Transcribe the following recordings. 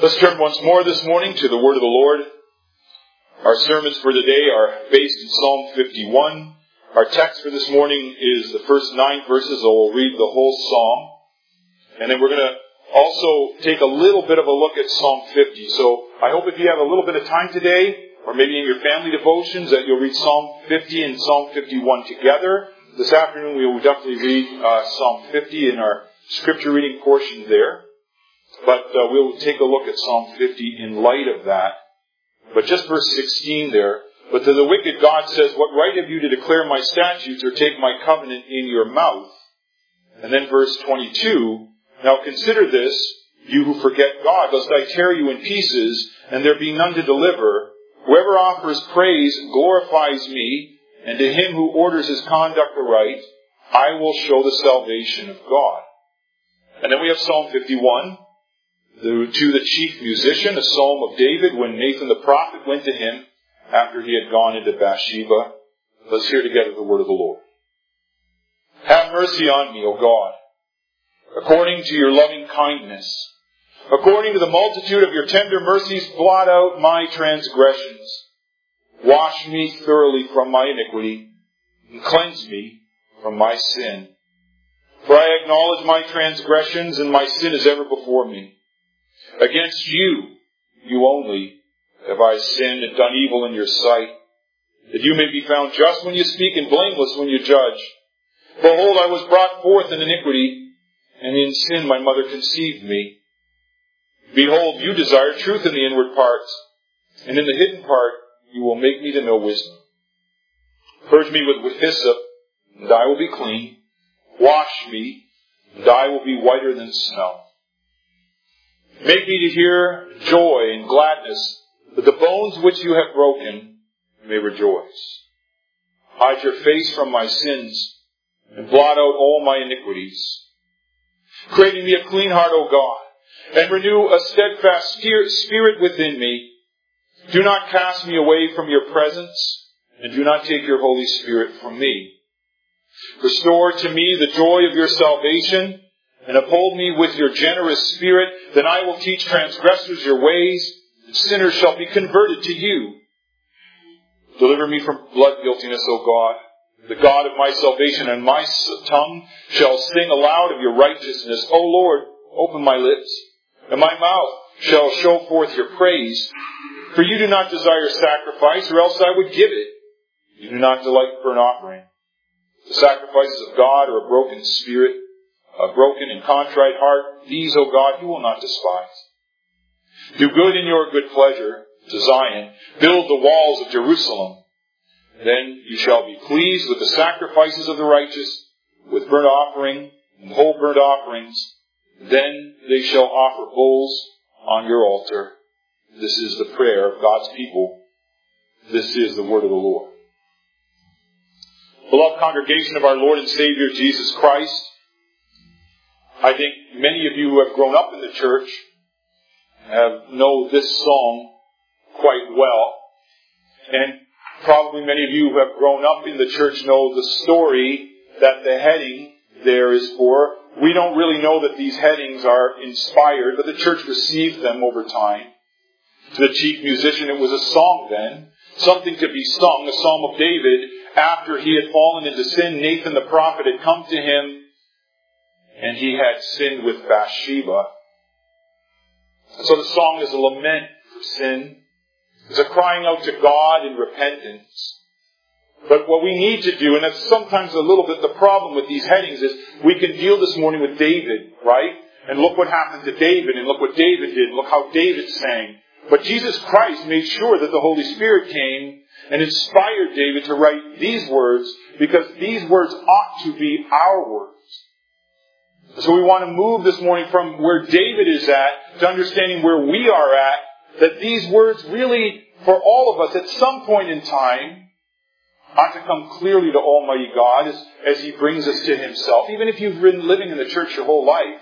Let's turn once more this morning to the Word of the Lord. Our sermons for today are based in Psalm 51. Our text for this morning is the first 9 verses, so we'll read the whole psalm. And then we're going to also take a little bit of a look at Psalm 50. So I hope if you have a little bit of time today, or maybe in your family devotions, that you'll read Psalm 50 and Psalm 51 together. This afternoon we will definitely read Psalm 50 in our scripture reading portion there. But we'll take a look at Psalm 50 in light of that. But just verse 16 there. But to the wicked God says, "What right have you to declare my statutes or take my covenant in your mouth?" And then verse 22. "Now consider this, you who forget God, lest I tear you in pieces, and there be none to deliver. Whoever offers praise glorifies me, and to him who orders his conduct aright, I will show the salvation of God." And then we have Psalm 51. To the chief musician, a psalm of David when Nathan the prophet went to him after he had gone into Bathsheba. Let's hear together the word of the Lord. "Have mercy on me, O God, according to your loving kindness. According to the multitude of your tender mercies, blot out my transgressions. Wash me thoroughly from my iniquity, and cleanse me from my sin. For I acknowledge my transgressions, and my sin is ever before me. Against you, you only, have I sinned and done evil in your sight, that you may be found just when you speak and blameless when you judge. Behold, I was brought forth in iniquity, and in sin my mother conceived me. Behold, you desire truth in the inward parts, and in the hidden part you will make me to know wisdom. Purge me with hyssop, and I will be clean. Wash me, and I will be whiter than snow. Make me to hear joy and gladness, that the bones which you have broken may rejoice. Hide your face from my sins, and blot out all my iniquities. Create in me a clean heart, O God, and renew a steadfast spirit within me. Do not cast me away from your presence, and do not take your Holy Spirit from me. Restore to me the joy of your salvation, and uphold me with your generous spirit. Then I will teach transgressors your ways, and sinners shall be converted to you. Deliver me from blood guiltiness, O God, the God of my salvation, and my tongue shall sing aloud of your righteousness. O Lord, open my lips, and my mouth shall show forth your praise. For you do not desire sacrifice, or else I would give it. You do not delight in burnt offering. The sacrifices of God are a broken spirit, a broken and contrite heart. These, O God, you will not despise. Do good in your good pleasure to Zion. Build the walls of Jerusalem. Then you shall be pleased with the sacrifices of the righteous, with burnt offering and whole burnt offerings. Then they shall offer bulls on your altar. This is the prayer of God's people. This is the word of the Lord. Beloved congregation of our Lord and Savior Jesus Christ, I think many of you who have grown up in the church know this psalm quite well. And probably many of you who have grown up in the church know the story that the heading there is for. We don't really know that these headings are inspired, but the church received them over time. To the chief musician, it was a song then, something to be sung, a psalm of David. After he had fallen into sin, Nathan the prophet had come to him, and he had sinned with Bathsheba. So the song is a lament for sin. It's a crying out to God in repentance. But what we need to do, and that's sometimes a little bit the problem with these headings, is we can deal this morning with David, right? And look what happened to David, and look what David did, and look how David sang. But Jesus Christ made sure that the Holy Spirit came and inspired David to write these words, because these words ought to be our words. So we want to move this morning from where David is at to understanding where we are at, that these words really, for all of us, at some point in time, ought to come clearly to Almighty God as He brings us to Himself, even if you've been living in the church your whole life.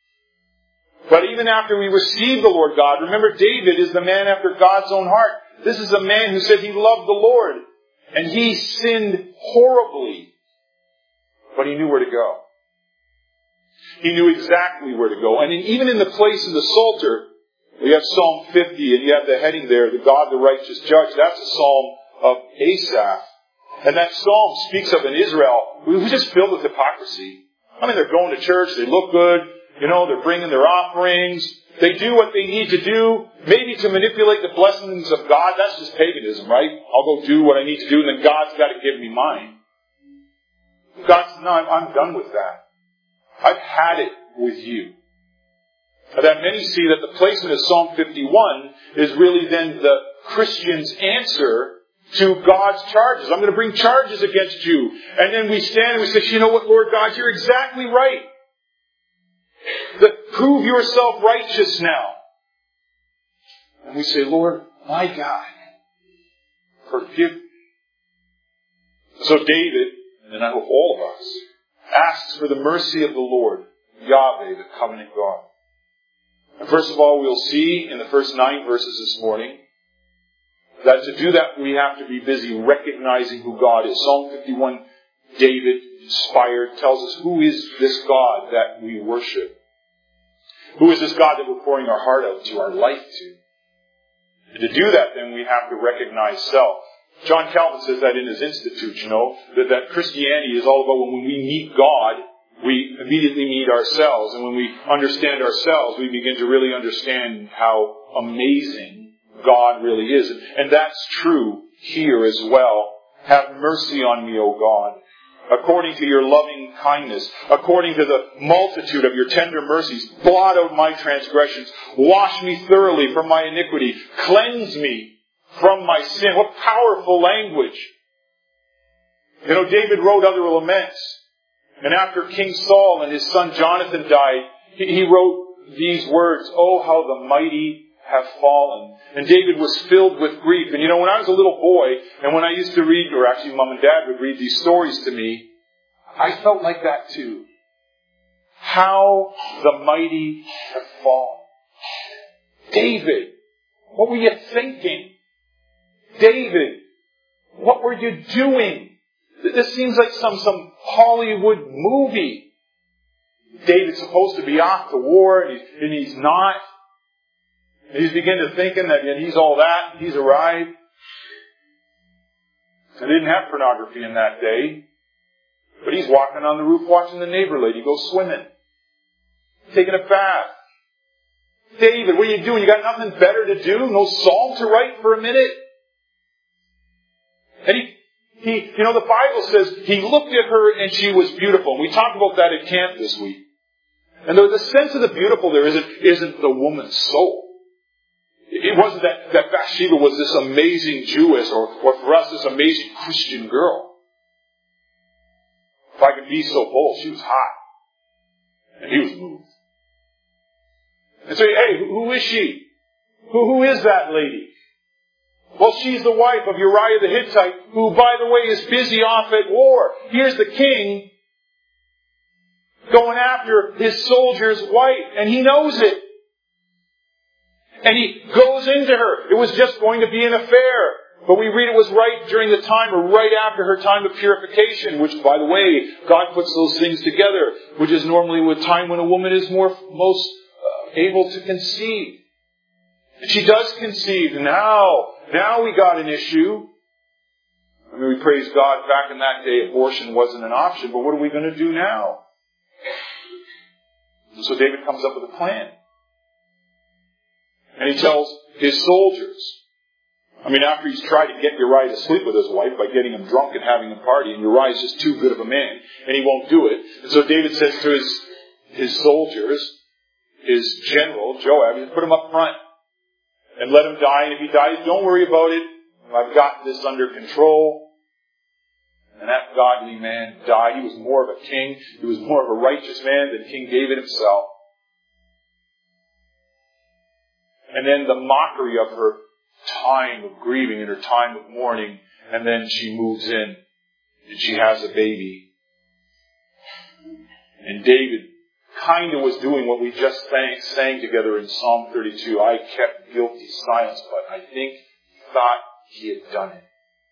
But even after we receive the Lord God, remember David is the man after God's own heart. This is a man who said he loved the Lord, and he sinned horribly, but he knew where to go. He knew exactly where to go. And even in the place of the Psalter, You have Psalm 50, and you have the heading there, the God, the righteous judge. That's a psalm of Asaph. And that psalm speaks of an Israel who's just filled with hypocrisy. I mean, they're going to church, they look good, they're bringing their offerings, they do what they need to do, maybe to manipulate the blessings of God. That's just paganism, right? I'll go do what I need to do, and then God's got to give me mine. God's, no, I'm done with that. I've had it with you. That many see that the placement of Psalm 51 is really then the Christian's answer to God's charges. I'm going to bring charges against you. And then we stand and we say, you know what, Lord God, you're exactly right. Prove yourself righteous now. And we say, Lord, my God, forgive me. So David, and I hope all of us, asks for the mercy of the Lord, Yahweh, the covenant God. And first of all, we'll see in the first 9 verses this morning that to do that we have to be busy recognizing who God is. Psalm 51, David, inspired, tells us who is this God that we worship. Who is this God that we're pouring our heart out to, our life to? And to do that, then we have to recognize self. John Calvin says that in his Institute, that Christianity is all about when we meet God, we immediately meet ourselves. And when we understand ourselves, we begin to really understand how amazing God really is. And that's true here as well. Have mercy on me, O God, according to your loving kindness, according to the multitude of your tender mercies. Blot out my transgressions. Wash me thoroughly from my iniquity. Cleanse me from my sin. What powerful language. David wrote other laments. And after King Saul and his son Jonathan died, he wrote these words, "Oh, how the mighty have fallen." And David was filled with grief. And when I was a little boy, and when I used to read, or actually Mom and Dad would read these stories to me, I felt like that too. How the mighty have fallen. David, what were you thinking? David, what were you doing? This seems like some Hollywood movie. David's supposed to be off to war, and he's not. And he's beginning to thinking that he's all that, he's arrived. They didn't have pornography in that day. But he's walking on the roof watching the neighbor lady go swimming. Taking a bath. David, what are you doing? You got nothing better to do? No psalm to write for a minute? And the Bible says he looked at her and she was beautiful. And we talked about that at camp this week. And the sense of the beautiful there isn't the woman's soul. It wasn't that Bathsheba was this amazing Jewess or for us this amazing Christian girl. If I could be so bold, she was hot. And he was moved. And so, hey, who is she? Who is that lady? Well, she's the wife of Uriah the Hittite, who, by the way, is busy off at war. Here's the king going after his soldier's wife, and he knows it. And he goes into her. It was just going to be an affair. But we read it was right during the time, or right after her time of purification, which, by the way, God puts those things together, which is normally a time when a woman is most able to conceive. And she does conceive. Now we got an issue. I mean, we praise God, back in that day abortion wasn't an option, but what are we going to do now? And so David comes up with a plan. And he tells his soldiers, after he's tried to get Uriah to sleep with his wife by getting him drunk and having him party, and Uriah's just too good of a man, and he won't do it. And so David says to his soldiers, his general, Joab, put him up front and let him die. And if he dies, don't worry about it. I've got this under control. And that godly man died. He was more of a king. He was more of a righteous man than King David himself. And then the mockery of her time of grieving and her time of mourning. And then she moves in and she has a baby. And David kind of was doing what we just sang together in Psalm 32. I kept guilty silence, but I think he thought he had done it.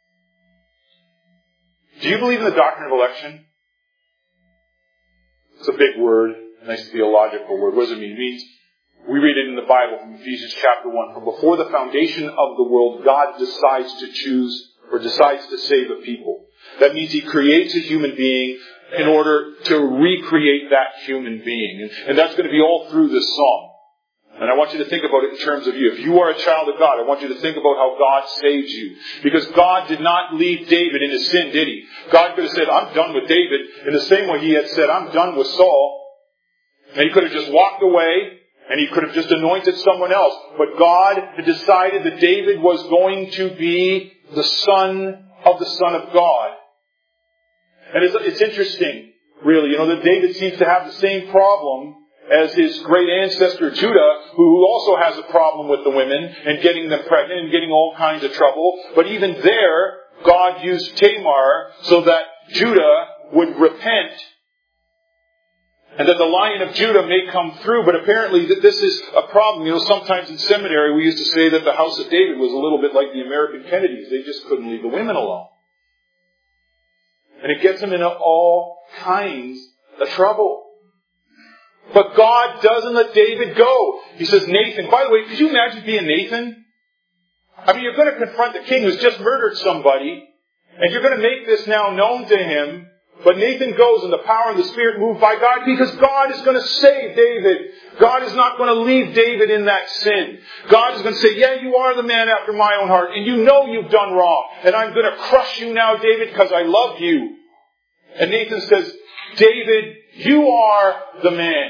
Do you believe in the doctrine of election? It's a big word, a nice theological word. What does it mean? It means We read it in the Bible from Ephesians chapter 1. From before the foundation of the world, God decides to choose or decides to save a people. That means He creates a human being in order to recreate that human being. And that's going to be all through this psalm. And I want you to think about it in terms of you. If you are a child of God, I want you to think about how God saves you. Because God did not leave David in his sin, did He? God could have said, I'm done with David, in the same way He had said, I'm done with Saul. And He could have just walked away, and He could have just anointed someone else. But God had decided that David was going to be the son of the Son of God. And it's interesting, really, that David seems to have the same problem as his great ancestor Judah, who also has a problem with the women and getting them pregnant and getting all kinds of trouble. But even there, God used Tamar so that Judah would repent and that the Lion of Judah may come through. But apparently this is a problem. Sometimes in seminary we used to say that the house of David was a little bit like the American Kennedys. They just couldn't leave the women alone. And it gets them into all kinds of trouble. But God doesn't let David go. He says, Nathan, by the way, could you imagine being Nathan? I mean, you're going to confront the king who's just murdered somebody, and you're going to make this now known to him. But Nathan goes in the power and the Spirit moved by God, because God is going to save David. God is not going to leave David in that sin. God is going to say, yeah, you are the man after my own heart, and you know you've done wrong, and I'm going to crush you now, David, because I love you. And Nathan says, David, you are the man.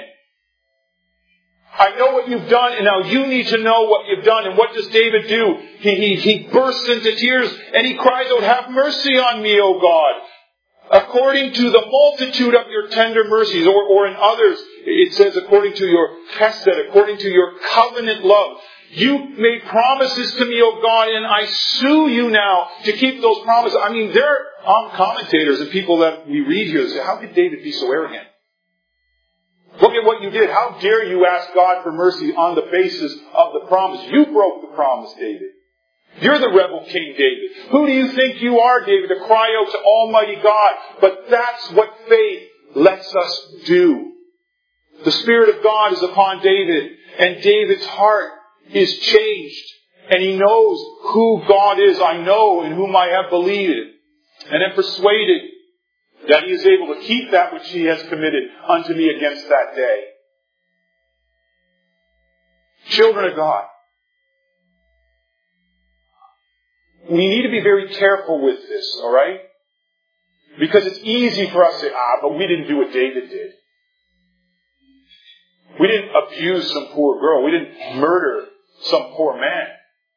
I know what you've done, and now you need to know what you've done. And what does David do? He bursts into tears, and he cries out, have mercy on me, O God, according to the multitude of your tender mercies. Or in others, it says, according to your chesed, according to your covenant love. You made promises to me, O God, and I sue you now to keep those promises. I mean, there are commentators and people that we read here that say, how could David be so arrogant? Look at what you did. How dare you ask God for mercy on the basis of the promise? You broke the promise, David. You're the rebel king, David. Who do you think you are, David, to cry out to Almighty God? But that's what faith lets us do. The Spirit of God is upon David, and David's heart is changed, and he knows who God is. I know in whom I have believed, and am persuaded that He is able to keep that which He has committed unto me against that day. Children of God, we need to be very careful with this, alright? Because it's easy for us to say, but we didn't do what David did. We didn't abuse some poor girl. We didn't murder some poor man.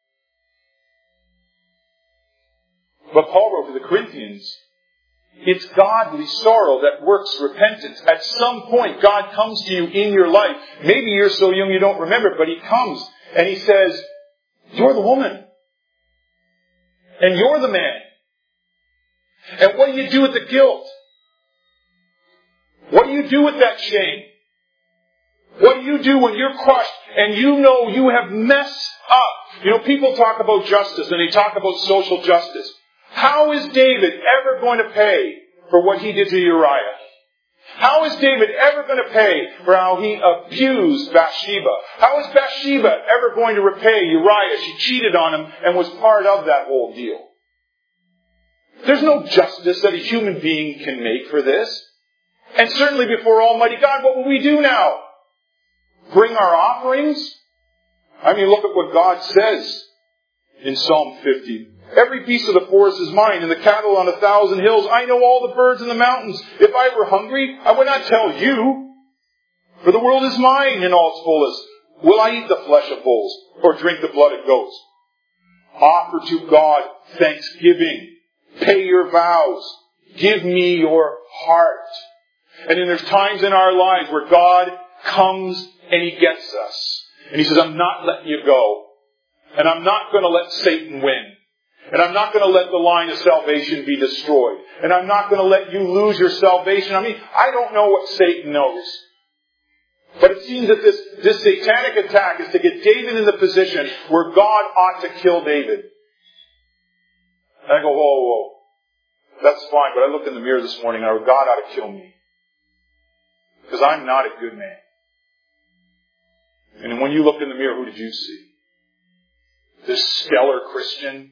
But Paul wrote to the Corinthians, it's godly sorrow that works repentance. At some point, God comes to you in your life. Maybe you're so young you don't remember, but He comes and He says, you're the woman. And you're the man. And what do you do with the guilt? What do you do with that shame? What do you do when you're crushed and you know you have messed up? People talk about justice and they talk about social justice. How is David ever going to pay for what he did to Uriah? How is David ever going to pay for how he abused Bathsheba? How is Bathsheba ever going to repay Uriah? She cheated on him and was part of that whole deal. There's no justice that a human being can make for this. And certainly before Almighty God, what will we do now? Bring our offerings? I mean, look at what God says in Psalm 50. Every beast of the forest is mine, and the cattle on 1,000 hills. I know all the birds in the mountains. If I were hungry, I would not tell you. For the world is mine in all its fullness. Will I eat the flesh of bulls, or drink the blood of goats? Offer to God thanksgiving. Pay your vows. Give me your heart. And then there's times in our lives where God comes and He gets us. And He says, I'm not letting you go. And I'm not going to let Satan win. And I'm not going to let the line of salvation be destroyed. And I'm not going to let you lose your salvation. I mean, I don't know what Satan knows. But it seems that this satanic attack is to get David in the position where God ought to kill David. And I go, whoa. That's fine. But I looked in the mirror this morning and I go, God ought to kill me. Because I'm not a good man. And when you looked in the mirror, who did you see? This stellar Christian?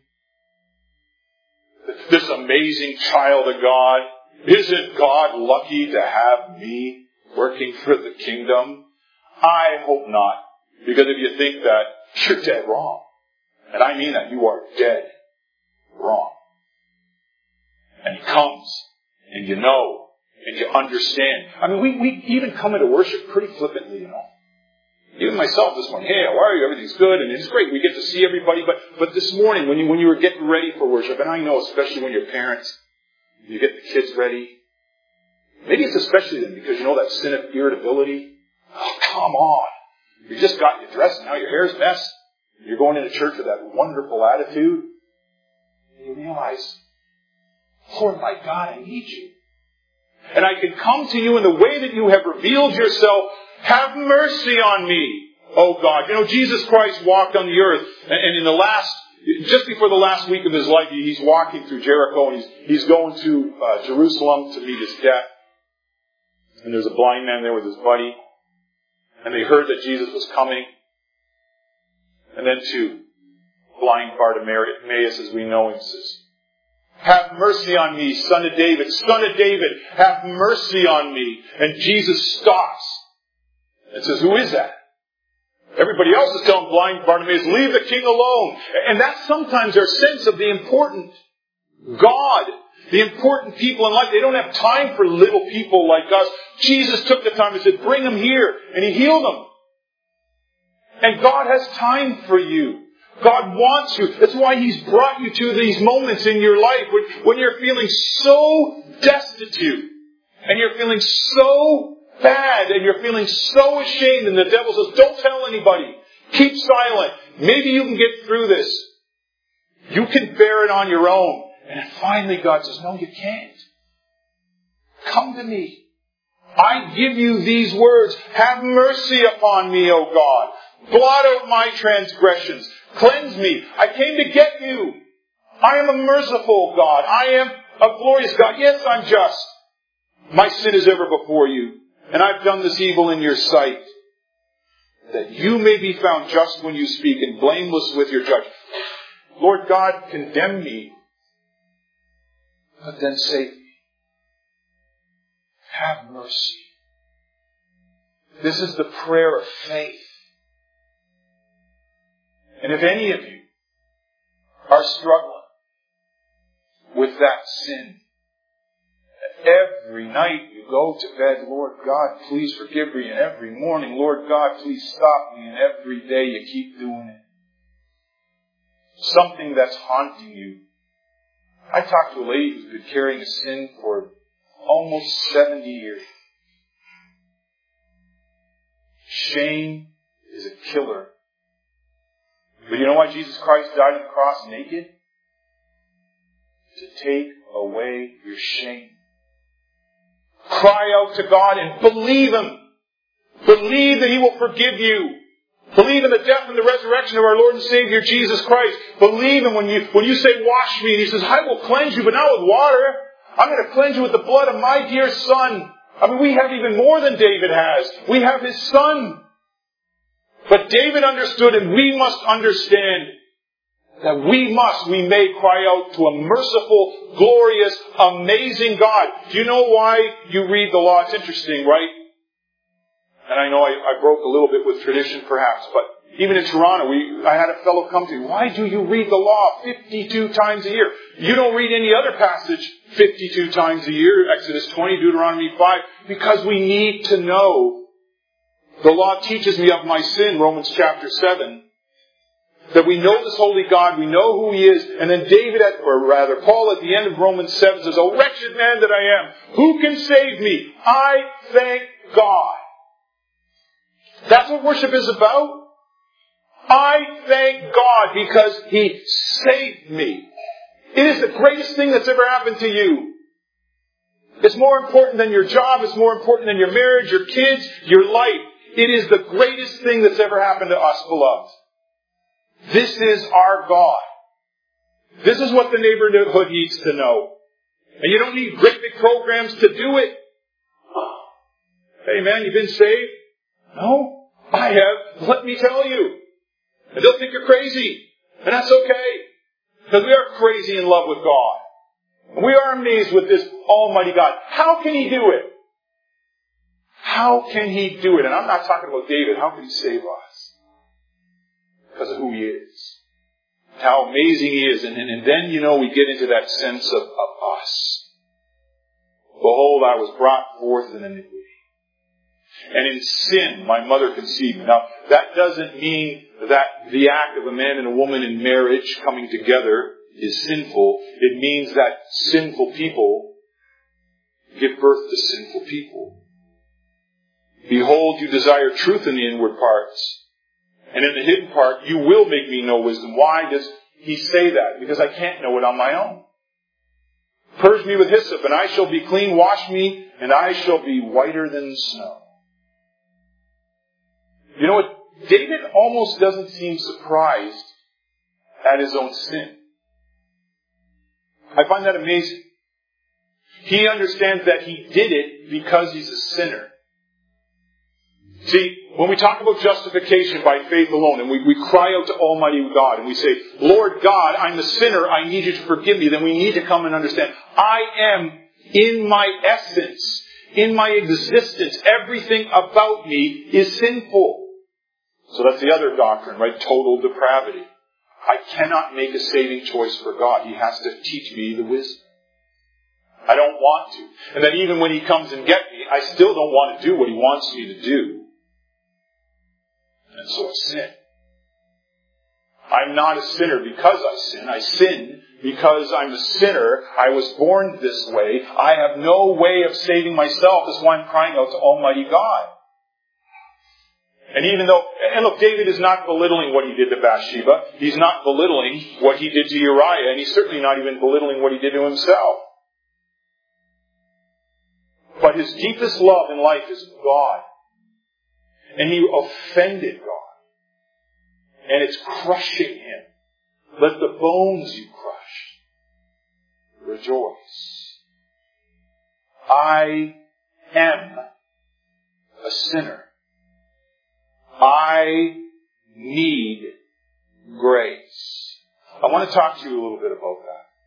This amazing child of God? Isn't God lucky to have me working for the kingdom? I hope not. Because if you think that, you're dead wrong. And I mean that. You are dead wrong. And He comes, and you know, and you understand. I mean, we even come into worship pretty flippantly, you know. Even myself this morning, hey, how are you? Everything's good, and it's great. We get to see everybody. But this morning, when you were getting ready for worship, and I know, especially when you're parents, you get the kids ready. Maybe it's especially then because you know that sin of irritability. Oh, come on. You just got your dress, and now your hair's messed. You're going into church with that wonderful attitude. And you realize, Lord, my God, I need you. And I can come to you in the way that you have revealed yourself. Have mercy on me, oh God. You know, Jesus Christ walked on the earth, and just before the last week of His life, He's walking through Jericho, and He's going to Jerusalem to meet His death. And there's a blind man there with his buddy, and they heard that Jesus was coming. And then to blind Bartimaeus, as we know him, says, have mercy on me, son of David, have mercy on me. And Jesus stops and says, who is that? Everybody else is telling blind Bartimaeus, leave the king alone. And that's sometimes our sense of the important God, the important people in life. They don't have time for little people like us. Jesus took the time and said, bring them here. And He healed them. And God has time for you. God wants you. That's why He's brought you to these moments in your life when you're feeling so destitute and you're feeling so bad and you're feeling so ashamed, and the devil says, don't tell anybody. Keep silent. Maybe you can get through this. You can bear it on your own. And then finally God says, no, you can't. Come to me. I give you these words. Have mercy upon me, O God. Blot out my transgressions. Cleanse me. I came to get you. I am a merciful God. I am a glorious God. Yes, I'm just. My sin is ever before you. And I've done this evil in your sight, that you may be found just when you speak and blameless with your judgment. Lord God, condemn me, but then save me. Have mercy. This is the prayer of faith. And if any of you are struggling with that sin, every night you go to bed, Lord God, please forgive me. And every morning, Lord God, please stop me. And every day you keep doing it. Something that's haunting you. I talked to a lady who's been carrying a sin for almost 70 years. Shame is a killer. But you know why Jesus Christ died on the cross naked? To take away your shame. Cry out to God and believe Him. Believe that He will forgive you. Believe in the death and the resurrection of our Lord and Savior Jesus Christ. Believe Him when you say, wash me. And He says, I will cleanse you, but not with water. I'm going to cleanse you with the blood of my dear Son. I mean, we have even more than David has. We have His Son. But David understood, and we must understand, that we may cry out to a merciful, glorious, amazing God. Do you know why you read the law? It's interesting, right? And I know I broke a little bit with tradition perhaps, but even in Toronto, I had a fellow come to me, why do you read the law 52 times a year? You don't read any other passage 52 times a year, Exodus 20, Deuteronomy 5, because we need to know. The law teaches me of my sin, Romans chapter 7. That we know this holy God, we know who He is, and then Paul at the end of Romans 7 says, O wretched man that I am, who can save me? I thank God. That's what worship is about. I thank God because He saved me. It is the greatest thing that's ever happened to you. It's more important than your job, it's more important than your marriage, your kids, your life. It is the greatest thing that's ever happened to us, beloved. This is our God. This is what the neighborhood needs to know. And you don't need great big programs to do it. Hey man, you've been saved? No? I have, let me tell you. And they'll think you're crazy. And that's okay. Because we are crazy in love with God. And we are amazed with this Almighty God. How can He do it? How can He do it? And I'm not talking about David. How can He save us? Because of who He is. How amazing He is. And then, we get into that sense of us. Behold, I was brought forth in iniquity. And in sin, my mother conceived me. Now, that doesn't mean that the act of a man and a woman in marriage coming together is sinful. It means that sinful people give birth to sinful people. Behold, you desire truth in the inward parts. And in the hidden part, you will make me know wisdom. Why does He say that? Because I can't know it on my own. Purge me with hyssop, and I shall be clean. Wash me, and I shall be whiter than snow. You know what? David almost doesn't seem surprised at his own sin. I find that amazing. He understands that he did it because he's a sinner. See, when we talk about justification by faith alone, and we cry out to Almighty God, and we say, Lord God, I'm a sinner, I need you to forgive me, then we need to come and understand, I am, in my essence, in my existence, everything about me is sinful. So that's the other doctrine, right? Total depravity. I cannot make a saving choice for God. He has to teach me the wisdom. I don't want to. And then even when He comes and gets me, I still don't want to do what He wants me to do. And so I sin. I'm not a sinner because I sin. I sin because I'm a sinner. I was born this way. I have no way of saving myself. That's why I'm crying out to Almighty God. And even though, and look, David is not belittling what he did to Bathsheba. He's not belittling what he did to Uriah. And he's certainly not even belittling what he did to himself. But his deepest love in life is God. And he offended God. And it's crushing him. Let the bones you crushed rejoice. I am a sinner. I need grace. I want to talk to you a little bit about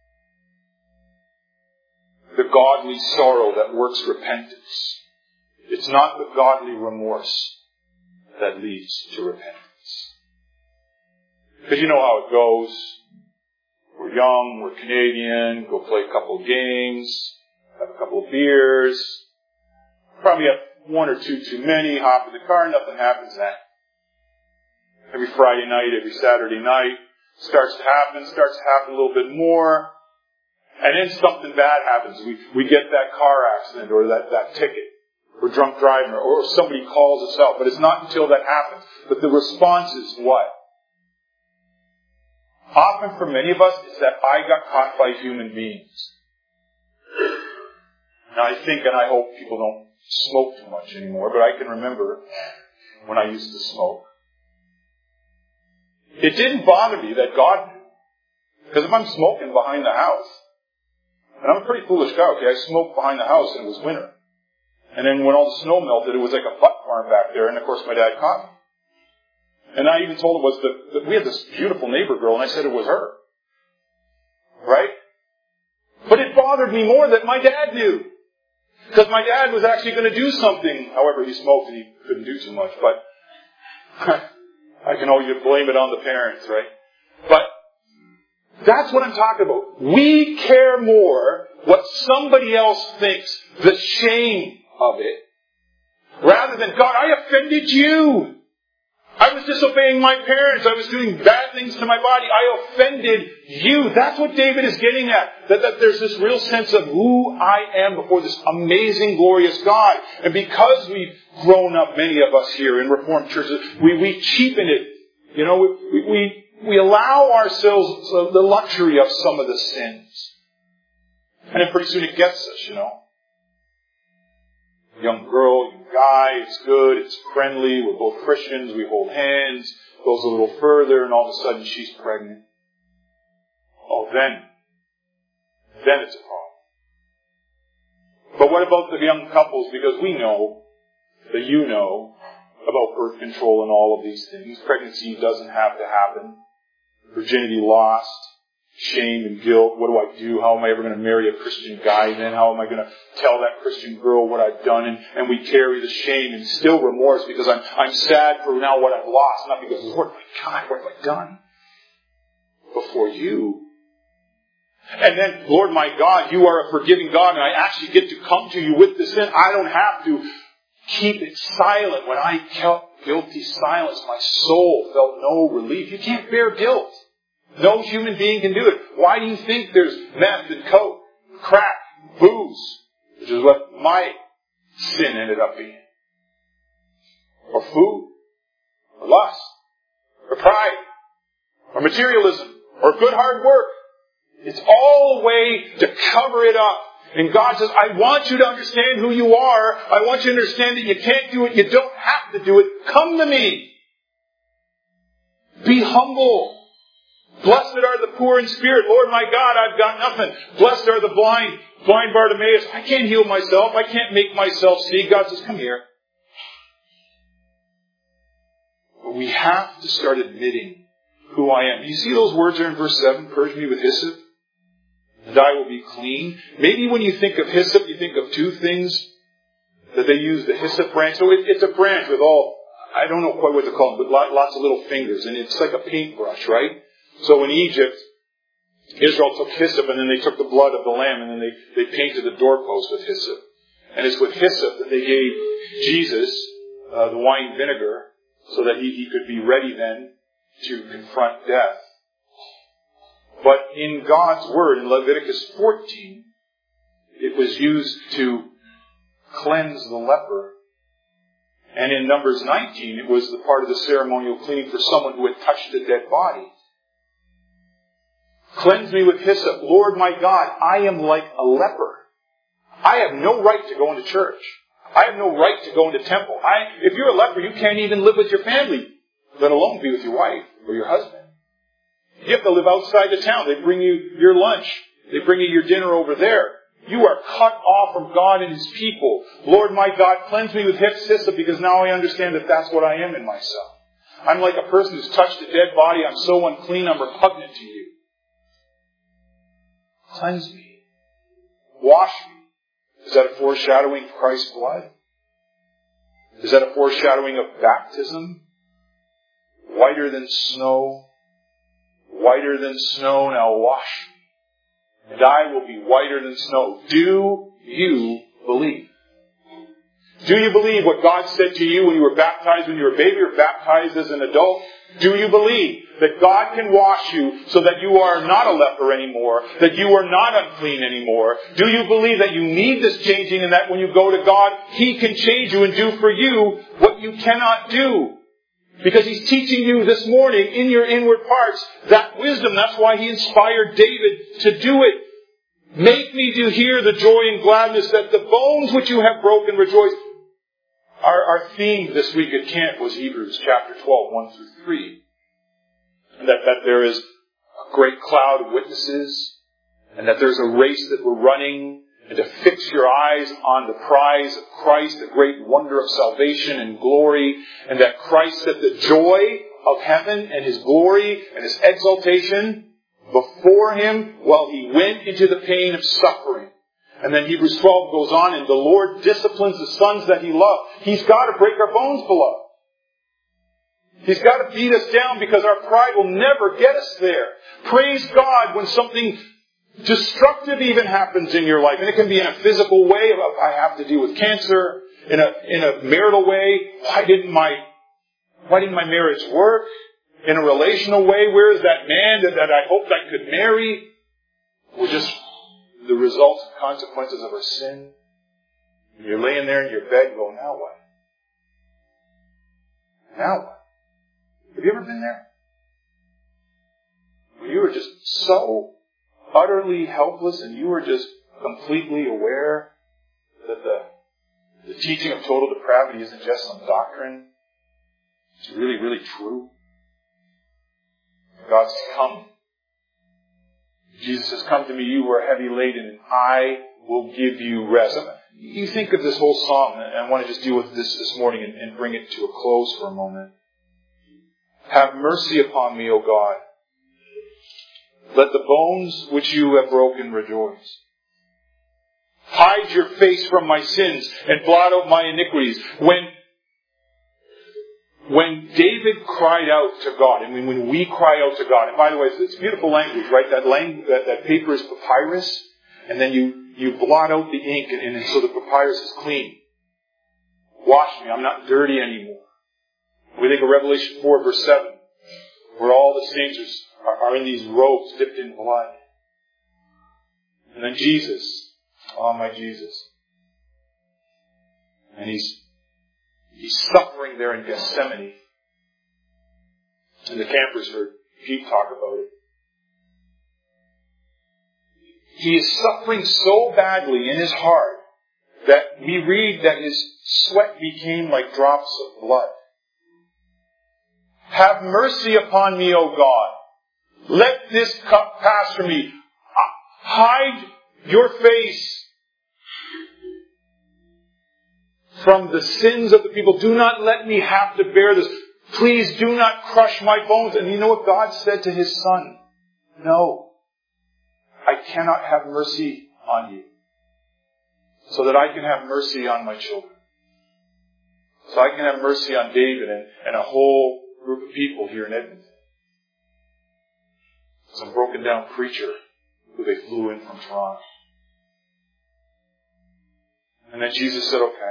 that. The godly sorrow that works repentance. It's not the godly remorse that leads to repentance. Because you know how it goes. We're young, we're Canadian, go play a couple of games, have a couple of beers, probably have one or two too many, hop in the car, nothing happens then. Every Friday night, every Saturday night, starts to happen a little bit more, and then something bad happens. We get that car accident or that ticket, or drunk driving, or somebody calls us out, but it's not until that happens. But the response is what? Often for many of us, it's that I got caught by human beings. Now I think and I hope people don't smoke too much anymore, but I can remember when I used to smoke. It didn't bother me that God knew. Because if I'm smoking behind the house, and I'm a pretty foolish guy, okay, I smoked behind the house and it was winter. And then when all the snow melted, it was like a butt farm back there, and of course my dad caught me. And I even told him that we had this beautiful neighbor girl, and I said it was her. Right? But it bothered me more that my dad knew. Because my dad was actually going to do something. However, he smoked and he couldn't do too much. But I can always blame it on the parents, right? But that's what I'm talking about. We care more what somebody else thinks, the shame of it, rather than, God, I offended you. I was disobeying my parents. I was doing bad things to my body. I offended you. That's what David is getting at. That there's this real sense of who I am before this amazing, glorious God. And because we've grown up, many of us here in Reformed churches, we cheapen it. You know, we allow ourselves the luxury of some of the sins. And then pretty soon it gets us, you know. Young girl, young guy, it's good, it's friendly, we're both Christians, we hold hands, goes a little further, and all of a sudden she's pregnant. Oh, then it's a problem. But what about the young couples? Because we know that you know about birth control and all of these things. Pregnancy doesn't have to happen. Virginity lost. Shame and guilt. What do I do? How am I ever going to marry a Christian guy then? How am I going to tell that Christian girl what I've done? And we carry the shame and still remorse because I'm sad for now what I've lost. Not because, Lord, my God, what have I done before you? And then, Lord, my God, you are a forgiving God, and I actually get to come to you with the sin. I don't have to keep it silent. When I kept guilty silence, my soul felt no relief. You can't bear guilt. No human being can do it. Why do you think there's meth and coke, crack, booze, which is what my sin ended up being? Or food, or lust, or pride, or materialism, or good hard work. It's all a way to cover it up. And God says, I want you to understand who you are. I want you to understand that you can't do it. You don't have to do it. Come to me. Be humble. Blessed are the poor in spirit. Lord my God, I've got nothing. Blessed are the blind. Blind Bartimaeus. I can't heal myself. I can't make myself see. God says, come here. But we have to start admitting who I am. You see those words there in verse 7? Purge me with hyssop, and I will be clean. Maybe when you think of hyssop, you think of two things that they use, the hyssop branch. So it's a branch with all, I don't know quite what to call it, but lots of little fingers. And it's like a paintbrush, right? So in Egypt, Israel took hyssop and then they took the blood of the lamb and then they painted the doorpost with hyssop. And it's with hyssop that they gave Jesus the wine vinegar so that he could be ready then to confront death. But in God's Word, in Leviticus 14, it was used to cleanse the leper. And in Numbers 19, it was the part of the ceremonial cleaning for someone who had touched a dead body. Cleanse me with hyssop. Lord my God, I am like a leper. I have no right to go into church. I have no right to go into temple. If you're a leper, you can't even live with your family, let alone be with your wife or your husband. You have to live outside the town. They bring you your lunch. They bring you your dinner over there. You are cut off from God and His people. Lord my God, cleanse me with hyssop because now I understand that that's what I am in myself. I'm like a person who's touched a dead body. I'm so unclean, I'm repugnant to you. Cleanse me. Wash me. Is that a foreshadowing of Christ's blood? Is that a foreshadowing of baptism? Whiter than snow. Whiter than snow, now wash me. And I will be whiter than snow. Do you believe? Do you believe what God said to you when you were baptized, when you were a baby, or baptized as an adult? Do you believe that God can wash you so that you are not a leper anymore, that you are not unclean anymore? Do you believe that you need this changing and that when you go to God, He can change you and do for you what you cannot do? Because He's teaching you this morning in your inward parts that wisdom. That's why He inspired David to do it. Make me to hear the joy and gladness that the bones which you have broken rejoice. Our theme this week at camp was Hebrews chapter 12, 1 through 3. And that there is a great cloud of witnesses, and that there's a race that we're running, and to fix your eyes on the prize of Christ, the great wonder of salvation and glory, and that Christ set the joy of heaven and His glory and His exaltation before Him while He went into the pain of suffering. And then Hebrews 12 goes on, and the Lord disciplines the sons that He loved. He's got to break our bones, beloved. He's got to beat us down because our pride will never get us there. Praise God when something destructive even happens in your life. And it can be in a physical way. I have to deal with cancer. In a marital way. Why didn't my marriage work? In a relational way, where is that man that I hoped I could marry? We're just the results and consequences of our sin. You're laying there in your bed going, now what? Now what? Have you ever been there? When you were just so utterly helpless and you were just completely aware that the teaching of total depravity isn't just some doctrine. It's really, really true. God's come. Jesus has come to me, you who are heavy laden, and I will give you rest. you think of this whole psalm, and I want to just deal with this morning and bring it to a close for a moment. Have mercy upon me, O God. Let the bones which you have broken rejoice. Hide your face from my sins and blot out my iniquities. When David cried out to God, and when we cry out to God, and by the way, it's beautiful language, right? That paper is papyrus, and then you blot out the ink, and so the papyrus is clean. Wash me, I'm not dirty anymore. We think of Revelation 4 verse 7, where all the saints are in these robes dipped in blood. And then Jesus, oh my Jesus. And He's suffering there in Gethsemane. And the campers heard Pete talk about it. He is suffering so badly in his heart that we read that his sweat became like drops of blood. Have mercy upon me, O God. Let this cup pass from me. Hide your face from the sins of the people. Do not let me have to bear this. Please do not crush my bones. And you know what God said to His Son? No, I cannot have mercy on you, so that I can have mercy on my children. So I can have mercy on David and a whole group of people here in Edmonton. Some broken down preacher who they flew in from Toronto. And then Jesus said, okay.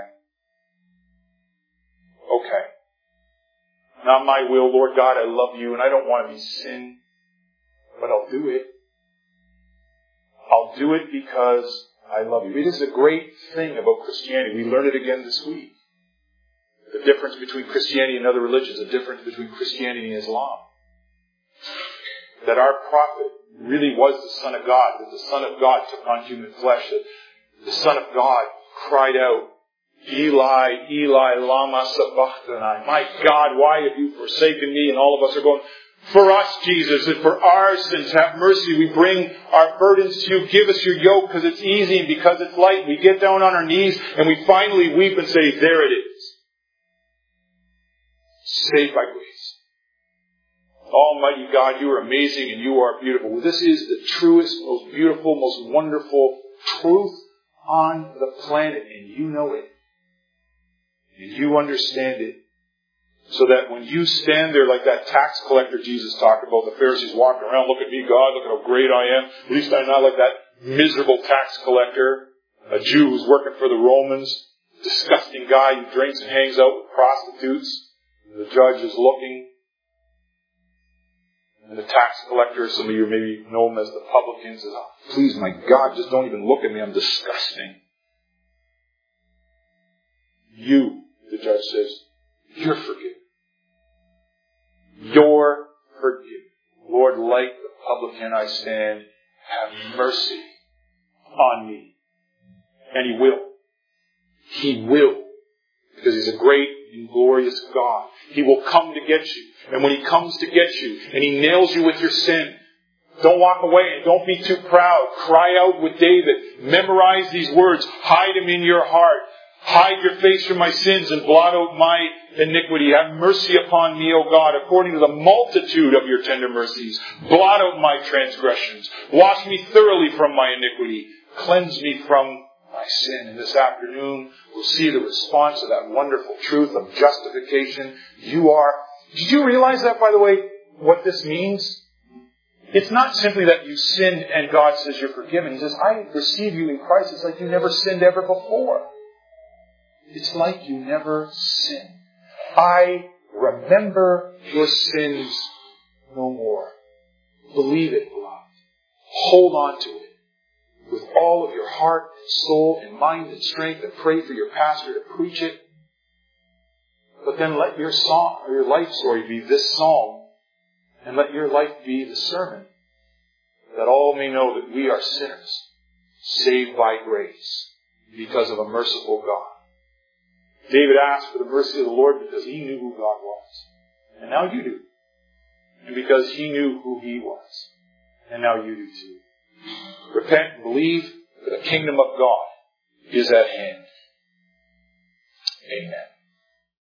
Not my will, Lord God, I love you and I don't want to be sin, but I'll do it. I'll do it because I love you. It is a great thing about Christianity. We learned it again this week. The difference between Christianity and other religions, the difference between Christianity and Islam. That our prophet really was the Son of God, that the Son of God took on human flesh, that the Son of God cried out, Eli, Eli, lama sabachthani. My God, why have you forsaken me? And all of us are going, for us, Jesus, and for our sins, have mercy. We bring our burdens to you. Give us your yoke because it's easy and because it's light. We get down on our knees and we finally weep and say, there it is. Saved by grace. Almighty God, you are amazing and you are beautiful. This is the truest, most beautiful, most wonderful truth on the planet, and you know it. And you understand it. So that when you stand there like that tax collector Jesus talked about, the Pharisees walking around, look at me, God, look at how great I am. At least I'm not like that miserable tax collector, a Jew who's working for the Romans, disgusting guy who drinks and hangs out with prostitutes. The judge is looking. And the tax collector, some of you maybe know him as the publican, says, oh, please, my God, just don't even look at me. I'm disgusting. You, the judge says, you're forgiven. You're forgiven. Lord, like the publican I stand, have mercy on me. And He will. He will. Because He's a great and glorious God. He will come to get you. And when He comes to get you, and He nails you with your sin, don't walk away and don't be too proud. Cry out with David. Memorize these words. Hide them in your heart. Hide your face from my sins and blot out my iniquity. Have mercy upon me, O God, according to the multitude of your tender mercies. Blot out my transgressions. Wash me thoroughly from my iniquity. Cleanse me from my sin. And this afternoon, we'll see the response to that wonderful truth of justification. Did you realize that, by the way, what this means? It's not simply that you sinned and God says you're forgiven. He says, I receive you in Christ. It's like you never sinned ever before. It's like you never sinned. I remember your sins no more. Believe it, beloved. Hold on to it with all of your heart, soul, and mind and strength, and pray for your pastor to preach it. But then let your song or your life story be this psalm, and let your life be the sermon, that all may know that we are sinners, saved by grace, because of a merciful God. David asked for the mercy of the Lord because he knew who God was. And now you do. And because he knew who He was. And now you do too. Repent and believe for the kingdom of God is at hand. Amen.